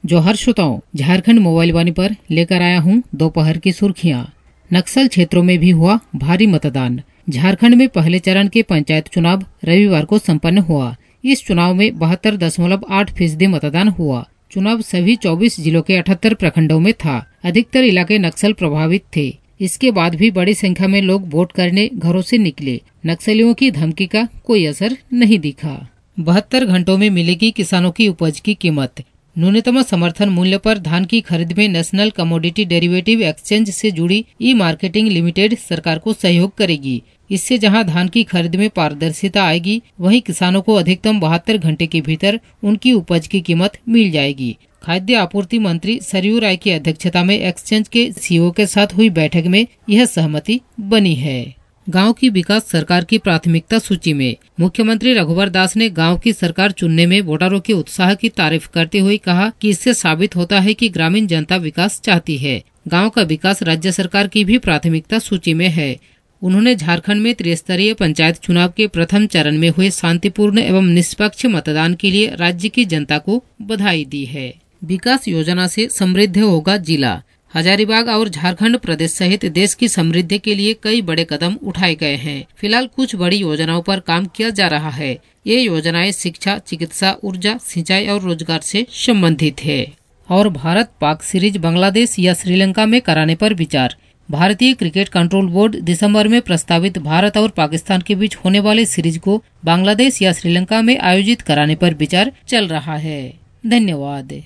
जोहर श्रोताओं, झारखंड मोबाइल वाणी पर लेकर आया हूं दोपहर की सुर्खियां। नक्सल क्षेत्रों में भी हुआ भारी मतदान। झारखंड में पहले चरण के पंचायत चुनाव रविवार को संपन्न हुआ। इस चुनाव में 72.8% मतदान हुआ। चुनाव सभी 24 जिलों के 78 प्रखंडों में था। अधिकतर इलाके नक्सल प्रभावित थे। इसके बाद भी बड़ी संख्या में लोग वोट करने घरों से निकले। नक्सलियों की धमकी का कोई असर नहीं दिखा। 72 घंटों में मिलेगी किसानों की उपज की कीमत। न्यूनतम समर्थन मूल्य पर धान की खरीद में नेशनल कमोडिटी डेरिवेटिव एक्सचेंज से जुड़ी ई मार्केटिंग लिमिटेड सरकार को सहयोग करेगी। इससे जहां धान की खरीद में पारदर्शिता आएगी, वहीं किसानों को अधिकतम 72 घंटे के भीतर उनकी उपज की कीमत मिल जाएगी। खाद्य आपूर्ति मंत्री सरयू राय की अध्यक्षता में एक्सचेंज के सीईओ के साथ हुई बैठक में यह सहमति बनी है। गांव की विकास सरकार की प्राथमिकता सूची में। मुख्यमंत्री रघुवर दास ने गांव की सरकार चुनने में वोटरों के उत्साह की तारीफ करते हुए कहा कि इससे साबित होता है कि ग्रामीण जनता विकास चाहती है। गांव का विकास राज्य सरकार की भी प्राथमिकता सूची में है। उन्होंने झारखंड में त्रिस्तरीय पंचायत चुनाव के प्रथम चरण में हुए शांतिपूर्ण एवं निष्पक्ष मतदान के लिए राज्य की जनता को बधाई दी है। विकास योजना से समृद्ध होगा जिला। हजारीबाग और झारखंड प्रदेश सहित देश की समृद्धि के लिए कई बड़े कदम उठाए गए हैं। फिलहाल कुछ बड़ी योजनाओं पर काम किया जा रहा है। ये योजनाएं शिक्षा, चिकित्सा, ऊर्जा, सिंचाई और रोजगार से संबंधित है। और भारत पाक सीरीज बांग्लादेश या श्रीलंका में कराने पर विचार। भारतीय क्रिकेट कंट्रोल बोर्ड दिसंबर में प्रस्तावित भारत और पाकिस्तान के बीच होने वाले सीरीज को बांग्लादेश या श्रीलंका में आयोजित कराने पर विचार चल रहा है। धन्यवाद।